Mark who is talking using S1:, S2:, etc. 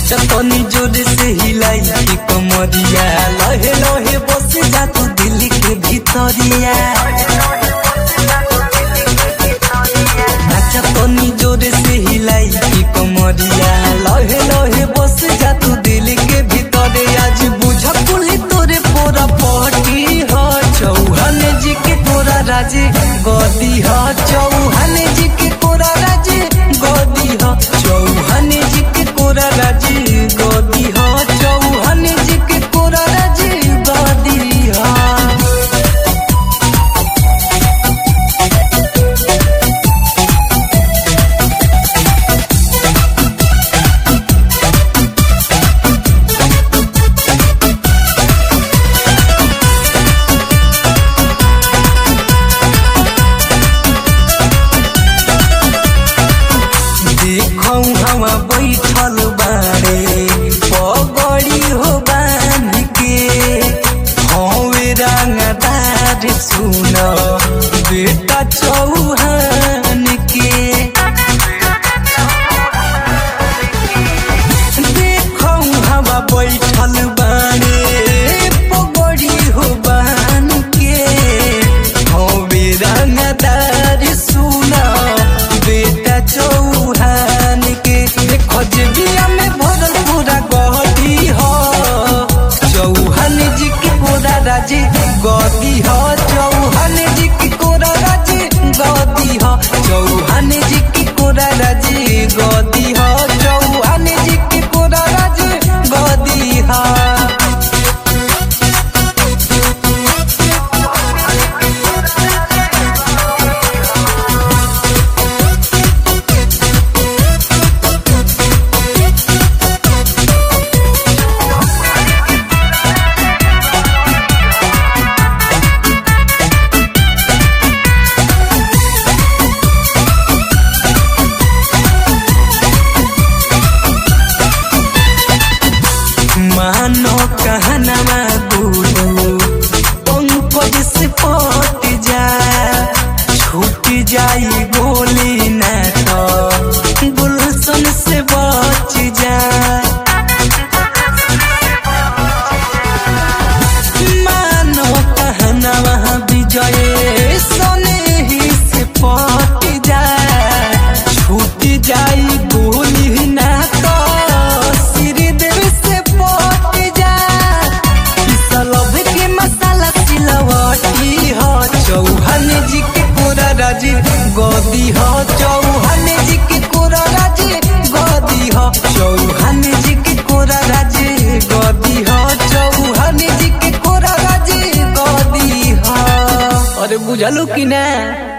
S1: चतनी जोर से हिलाई की कमरिया लहे लहे बस जा तू दिल के भीतरिया चतनी जोर से हिलाई की कमरिया लहे लहे बस जा तू दिल के भीतरे आज बुझ कुली तोरे पोरा पटी हो चौहान जी के कोरा राजे गदी हो चौहान जी के कोरा राजे गदी हो चौहान जी के कोरा राजे गदी हो चौहान जी के कोरा राजे गदी हो। हवा बैठल बारे पगड़ी हो बांध के हवे रंगदार सुन बेटा चौहान के देखो हवा बैठल बारे पगड़ी हो बांध के हवे रंगदार सुन बेटा चौहान खजबिया में भरल पूरा गहदी हो चौहान जी के कोरा राजे गदी हो चौहान जी के कोरा राजे गदी हो चौहान जी के कोरा राजे गदी हो चौहान जी के कोरा राजे गदी हो। मानो कहनामा गुरु पंकज से पट जा छूट जाई गोली ना तो गुलशन से बच जा मानो कहनामा विजय सोने ही से पट जा छूट जाई गोली ना तो चौहान जी के कोरा राजे गदी हो चौहान जी के कोरा राजे गदी हो चौहान जी के कोरा राजे गदी हो चौहान जी के कोरा राजे गदी हो। अरे बुझलू कि ना।